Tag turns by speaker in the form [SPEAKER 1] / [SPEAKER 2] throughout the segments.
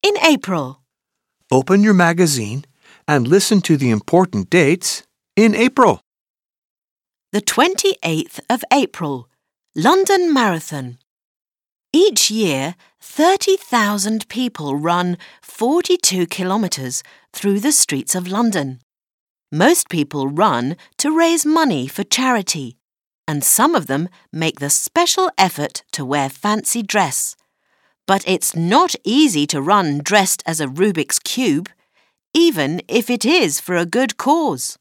[SPEAKER 1] in April.
[SPEAKER 2] Open your magazine and listen to the important dates in April.
[SPEAKER 1] The 28th of April, London Marathon. Each year, 30,000 people run 42 kilometres through the streets of London. Most people run to raise money for charity, and some of them make the special effort to wear fancy dress. But it's not easy to run dressed as a Rubik's Cube, even if it is for a good cause.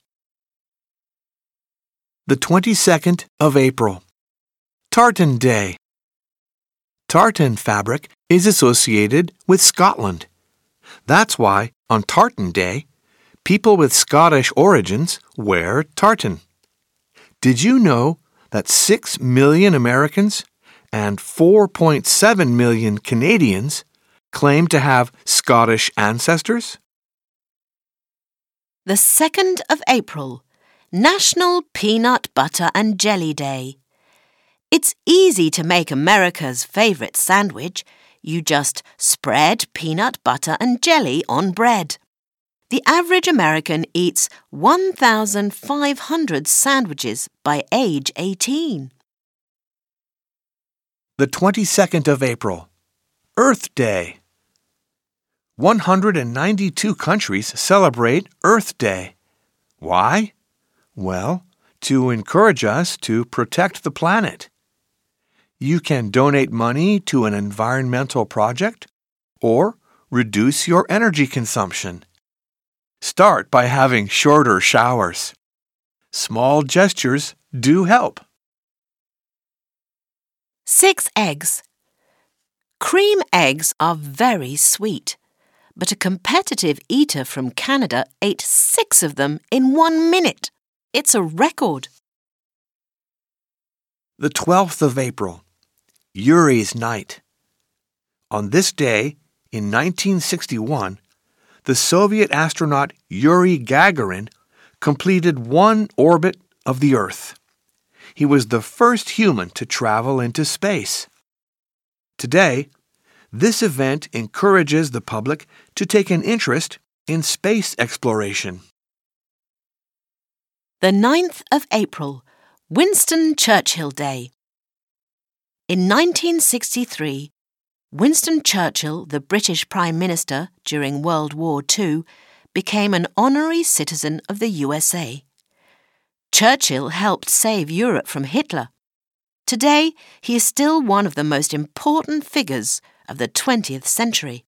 [SPEAKER 2] The 22nd of April, Tartan Day. Tartan fabric is associated with Scotland. That's why, on Tartan Day, people with Scottish origins wear tartan. Did you know that 6 million Americans and 4.7 million Canadians claim to have Scottish ancestors?
[SPEAKER 1] The 2nd of April, National Peanut Butter and Jelly Day. It's easy to make America's favourite sandwich. You just spread peanut butter and jelly on bread. The average American eats 1,500 sandwiches by age 18.
[SPEAKER 2] The 22nd of April, Earth Day. 192 countries celebrate Earth Day. Why? Well, to encourage us to protect the planet. You can donate money to an environmental project or reduce your energy consumption. Start by having shorter showers. Small gestures do help.
[SPEAKER 1] 6 eggs. Cream eggs are very sweet, but a competitive eater from Canada ate 6 of them in 1 minute. It's a record.
[SPEAKER 2] The 12th of April, Yuri's Night. On this day, in 1961, the Soviet astronaut Yuri Gagarin completed 1 orbit of the Earth. He was the first human to travel into space. Today, this event encourages the public to take an interest in space exploration.
[SPEAKER 1] The 9th of April, Winston Churchill Day. In 1963, Winston Churchill, the British Prime Minister during World War II, became an honorary citizen of the USA. Churchill helped save Europe from Hitler. Today, he is still one of the most important figures of the 20th century.